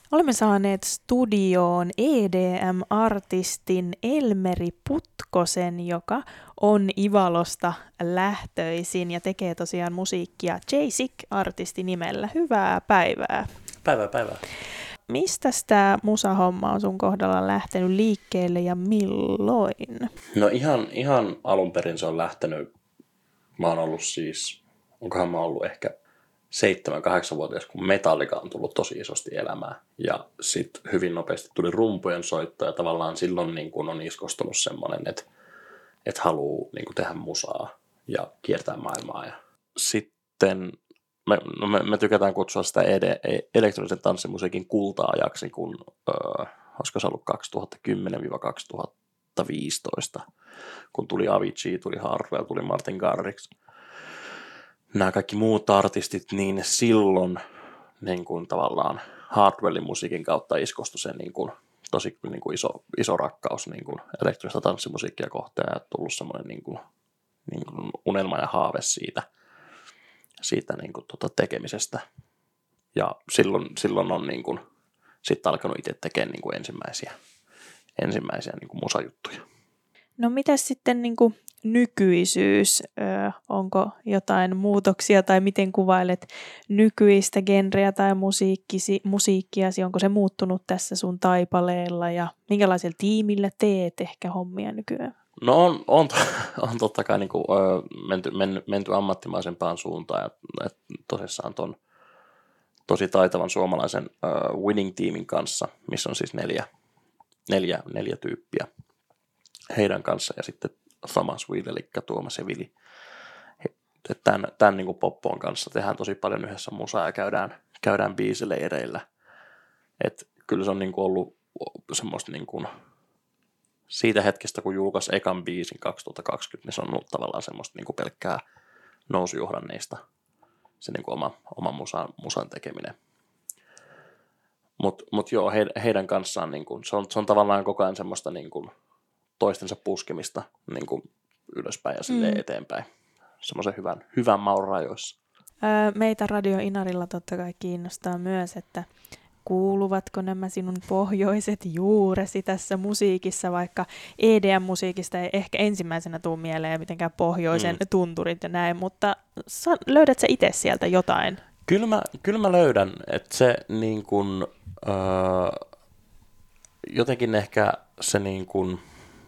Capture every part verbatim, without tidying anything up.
Olemme saaneet studioon E D M-artistin Elmeri Putkosen, joka on Ivalosta lähtöisin ja tekee tosiaan musiikkia J-Sick-artisti nimellä. Hyvää päivää. Päivää, päivää. Mistä tämä musahomma on sun kohdalla lähtenyt liikkeelle ja milloin? No ihan, ihan alun perin se on lähtenyt, mä oon ollut siis, onkohan mä ollut ehkä seitsemän kahdeksan vuotias, kun Metallica on tullut tosi isosti elämään. Ja sitten hyvin nopeasti tuli rumpujen soitto ja tavallaan silloin niin kun on iskostunut semmoinen, että, että haluaa niin kun tehdä musaa ja kiertää maailmaa. Ja sitten me, no me, me tykätään kutsua sitä ed- elektronisen tanssimusiikin kulta-ajaksi, kun öö, olisiko se ollut kaksituhattakymmenen kaksituhattaviisitoista, kun tuli Avicii, tuli Hardwell, tuli Martin Garrix. Nämä kaikki muut artistit, niin silloin niin kuin tavallaan Hardwellin musiikin kautta iskostui se niin kuin, tosi niin kuin iso, iso rakkaus niin kuin elektronista tanssimusiikkia kohtaan ja tullut semmoinen niin kuin, niin kuin unelma ja haave siitä, siitä niin kuin, tota tekemisestä. Ja silloin, silloin on niin kuin, sitten alkanut itse tekemään niin kuin ensimmäisiä, ensimmäisiä niin kuin musajuttuja. No mitäs sitten niin kuin nykyisyys? Öö, onko jotain muutoksia tai miten kuvailet nykyistä genreä tai musiikkisi, musiikkiasi? Onko se muuttunut tässä sun taipaleella ja minkälaisella tiimillä teet ehkä hommia nykyään? No on, on, on totta kai niin kuin, ö, menty, menty, menty ammattimaisempaan suuntaan ja et, tosissaan ton tosi taitavan suomalaisen ö, Winning-tiimin kanssa, missä on siis neljä, neljä, neljä tyyppiä heidän kanssa ja sitten Thomas Will, eli Tuomas ja Vili. Tämän, tämän niin kuin Poppoon kanssa tehdään tosi paljon yhdessä musaa ja käydään, käydään biisileireillä. Et kyllä se on niin kuin ollut semmoista niin kuin, siitä hetkestä, kun julkaisi ekan biisin kaksituhattakaksikymmentä, niin se on ollut tavallaan semmoista niin kuin pelkkää nousujohdanneista, se niin kuin oma, oma musan, musan tekeminen. Mutta mut joo, he, heidän kanssaan niin kuin, se, on, se on tavallaan koko ajan semmoista niin kuin toistensa puskemista niin kuin ylöspäin ja silleen mm. eteenpäin. Semmoisen hyvän, hyvän maun rajoissa. Öö, meitä Radio Inarilla totta kai kiinnostaa myös, että kuuluvatko nämä sinun pohjoiset juuresi tässä musiikissa, vaikka E D M-musiikista ei ehkä ensimmäisenä tule mieleen mitenkään pohjoisen mm. tunturit ja näin, mutta sa- löydät sä itse sieltä jotain? Kyllä mä, kyllä mä löydän, että se niin kuin, öö, jotenkin ehkä se niin kuin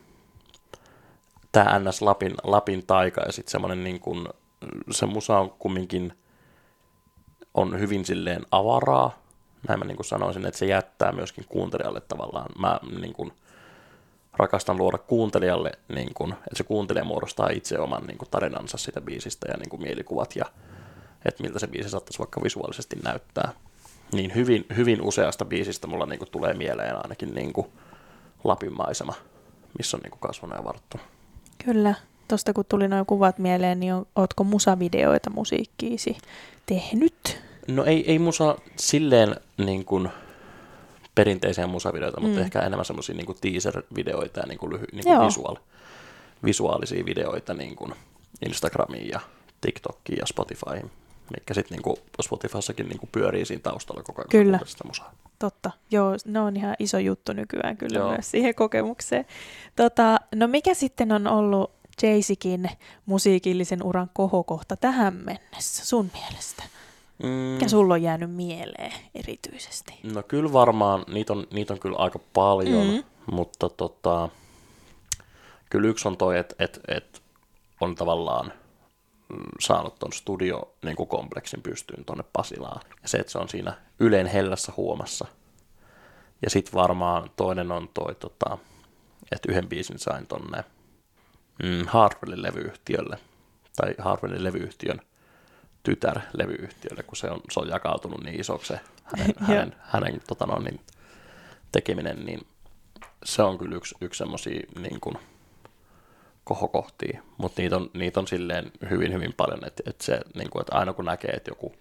tämä N S Lapin, Lapin taika ja sitten semmoinen niin kuin, se musa on kumminkin on hyvin silleen avaraa. Näin mä niin kuin sanoisin, että se jättää myöskin kuuntelijalle tavallaan. Mä niin kuin rakastan luoda kuuntelijalle, niin kuin, että se kuuntelija muodostaa itse oman niin kuin tarinansa siitä biisistä ja niin kuin mielikuvat ja että miltä se biisi saattaisi vaikka visuaalisesti näyttää. Niin hyvin, hyvin useasta biisistä mulla niin kuin tulee mieleen ainakin niin kuin Lapin maisema, missä on niin kuin kasvanut ja varttunut. Kyllä. Tuosta kun tuli nuo kuvat mieleen, niin ootko musavideoita musiikkiisi tehnyt? No ei, ei musa silleen niin kuin perinteisiä musavideoita, mm. mutta ehkä enemmän semmoisia niin kuin teaser-videoita ja niin kuin lyhy, niin kuin visuaali, visuaalisia videoita niin kuin Instagramiin ja TikTokiin ja Spotifyhin, mikä sitten niin kuin Spotifyssakin niin kuin pyörii siinä taustalla koko ajan. Kyllä, totta. Joo, ne on ihan iso juttu nykyään kyllä Joo. myös siihen kokemukseen. Tota, no mikä sitten on ollut J-Sickin musiikillisen uran kohokohta tähän mennessä sun mielestä? Mm. Mikä sulla on jäänyt mieleen erityisesti? No kyllä varmaan, niitä on, niitä on kyllä aika paljon, mm. mutta tota, kyllä yksi on toi, että et, et on tavallaan saanut ton studio-kompleksin pystyyn tuonne Pasilaan. Ja se, että se on siinä Ylen hellässä huomassa. Ja sitten varmaan toinen on toi, tota, että yhden biisin sain tonne mm, Hardwellin levyyhtiölle, tai Hardwellin levyyhtiön tytärlevyyhtiölle, kun se on, se on jakautunut niin isoksi se hänen, hänen, hänen tota no, niin, tekeminen, niin se on kyllä yksi, yksi semmosia niin kuin kohokohtia, mutta niitä on, niitä on silleen hyvin, hyvin paljon, että, että, se, niin kuin, että aina kun näkee, että joku,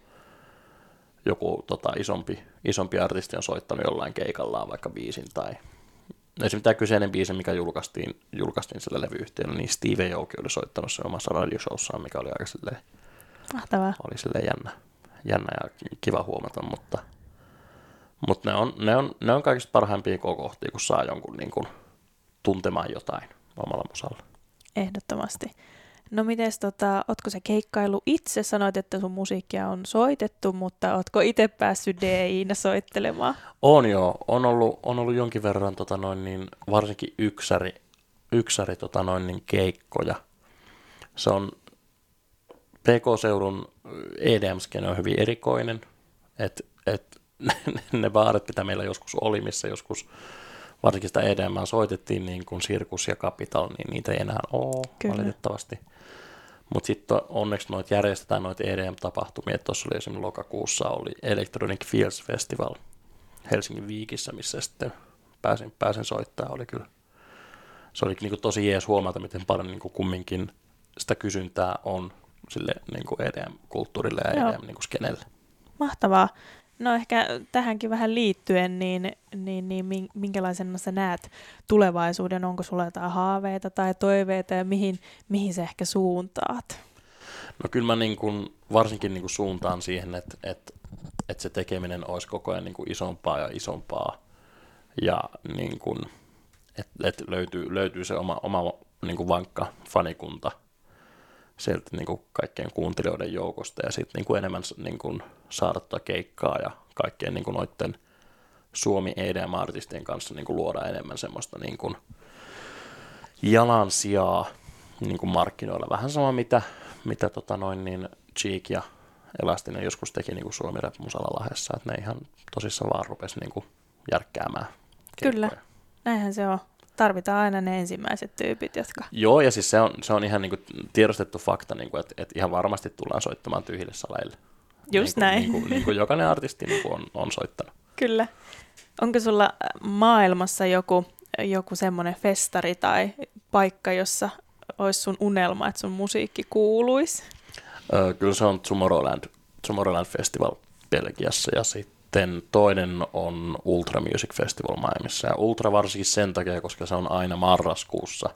joku tota, isompi, isompi artisti on soittanut jollain keikallaan vaikka biisin tai esimerkiksi tämä kyseinen biisi, mikä julkaistiin, julkaistiin sillä levyyhtiöllä, niin Steve Aoki oli soittanut se omassa radioshowssaan, mikä oli aika silleen, mahtavaa. Oli silleen jännä, jännä ja kiva huomata, mutta, Mutta ne on, ne, on, ne on kaikista parhaimpia kokohtia, kun saa jonkun niin kun, tuntemaan jotain omalla musalla. Ehdottomasti. No mites, tota, ootko sä keikkailu itse? Sanoit, että sun musiikkia on soitettu, mutta ootko itse päässyt D J:nä soittelemaan? On joo. On ollut, on ollut jonkin verran tota noin, niin, varsinkin yksäri, yksäri tota noin, niin, keikkoja. Se on P K-seudun E D M-skene on hyvin erikoinen. Et, et, ne baarit, mitä meillä joskus oli, missä joskus varsinkin sitä E D M soitettiin, niin kuin Sirkus ja Capital, niin niitä ei enää ole Kyllä. valitettavasti. Mutta sitten onneksi noit järjestetään noita E D M-tapahtumia. Tuossa oli esimerkiksi lokakuussa oli Electronic Fields Festival Helsingin Viikissä, missä sitten pääsin, pääsin soittamaan. Oli kyllä, se oli niinku tosi jees huomata, miten paljon niinku kumminkin sitä kysyntää on sille niinku E D M-kulttuurille ja Joo. E D M-skenelle. Mahtavaa. No ehkä tähänkin vähän liittyen, niin, niin, niin minkälaisena sä näet tulevaisuuden? Onko sulla jotain haaveita tai toiveita ja mihin, mihin sä ehkä suuntaat? No kyllä mä niin kuin, varsinkin niin kuin suuntaan siihen, että, että, että se tekeminen olisi koko ajan niin kuin isompaa ja isompaa ja niin kuin, että, että löytyy, löytyy se oma, oma niin kuin vankka fanikunta sieltä niin kuin kaikkien kuuntelijoiden joukosta ja sitten niin kuin enemmän niin kuin saada tuota keikkaa ja kaikkien niin kuin noiden Suomi E D M-artistien kanssa niin kuin luoda enemmän semmoista niin kuin jalansijaa niin kuin markkinoilla. Vähän sama mitä, mitä tota noin niin Cheek ja Elastinen joskus teki niin kuin Suomi Rap-musalla Lahdessa, että ne ihan tosissaan vaan rupesi niin kuin järkkäämään keikkoja. Kyllä, näinhän se on. Tarvitaan aina ne ensimmäiset tyypit, jotka... Joo, ja siis se on, se on ihan niin kuin tiedostettu fakta, niin kuin, että, että ihan varmasti tullaan soittamaan tyhjille saleille. Just niin kuin, näin. Niin kuin, niin kuin jokainen artisti niin kuin on, on soittanut. Kyllä. Onko sulla maailmassa joku, joku semmoinen festari tai paikka, jossa olisi sun unelma, että sun musiikki kuuluisi? Öö, kyllä se on Tomorrowland, Tomorrowland Festival Belgiassa ja sitten toinen on Ultra Music Festival Miamiissa. Ja Ultra varsinkin sen takia, koska se on aina marraskuussa.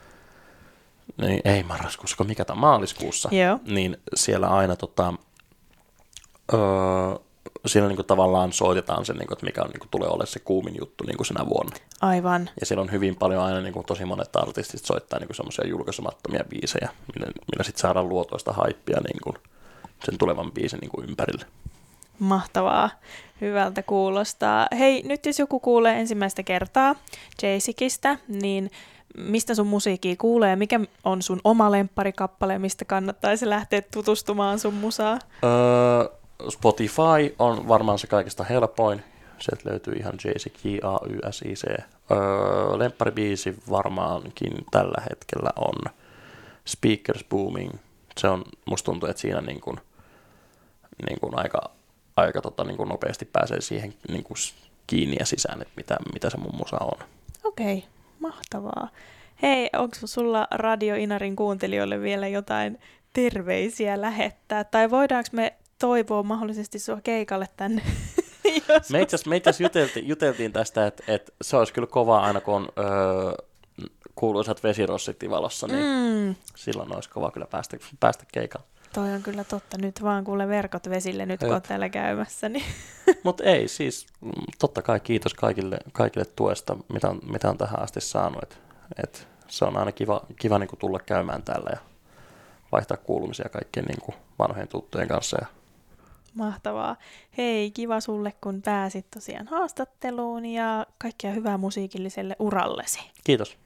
Niin, ei marraskuussa, kun mikä tämä maaliskuussa. Joo. Niin siellä aina tota, öö, siellä niinku tavallaan soitetaan se, niinku, että mikä on, niinku, tulee olemaan se kuumin juttu niinku sinä vuonna. Aivan. Ja siellä on hyvin paljon aina niinku, tosi monet artistit soittaa niinku, semmoisia julkaisemattomia biisejä, millä, millä sitten saadaan luotoista haippia niinku, sen tulevan biisin niinku, ympärille. Mahtavaa. Hyvältä kuulostaa. Hei, nyt jos joku kuulee ensimmäistä kertaa Jaysikistä, niin mistä sun musiikkia kuulee? Mikä on sun oma lempparikappale, mistä kannattaisi lähteä tutustumaan sun musaa? Öö, Spotify on varmaan se kaikista helpoin. Sieltä löytyy ihan Jaysik, J A Y S I C. Öö, lempparibiisi varmaankin tällä hetkellä on Speakers Booming. Se on, musta tuntuu, että siinä niin kuin, niin kuin aika, aika tota, niin kuin nopeasti pääsee siihen niin kuin kiinni ja sisään, että mitä, mitä se mun musa on. Okei, okay, mahtavaa. Hei, onko sulla Radio Inarin kuuntelijoille vielä jotain terveisiä lähettää? Tai voidaanko me toivoa mahdollisesti sua keikalle tänne? Me itse asiassa juteltiin, juteltiin tästä, että, että se olisi kyllä kovaa aina, kun on öö, kuuluisat vesirossit Ivalossa, niin mm. silloin olisi kova kyllä päästä, päästä keikalle. Toi on kyllä totta. Nyt vaan kuule verkot vesille, nyt kun olet täällä käymässä. Niin. Mutta ei, siis totta kai kiitos kaikille, kaikille tuesta, mitä on, mitä on tähän asti saanut. Et, et se on aina kiva, kiva niin kuin tulla käymään täällä ja vaihtaa kuulumisia kaikkien niin kuin vanhojen tuttujen kanssa. Ja... Mahtavaa. Hei, kiva sulle, kun pääsit tosiaan haastatteluun ja kaikkea hyvää musiikilliselle urallesi. Kiitos.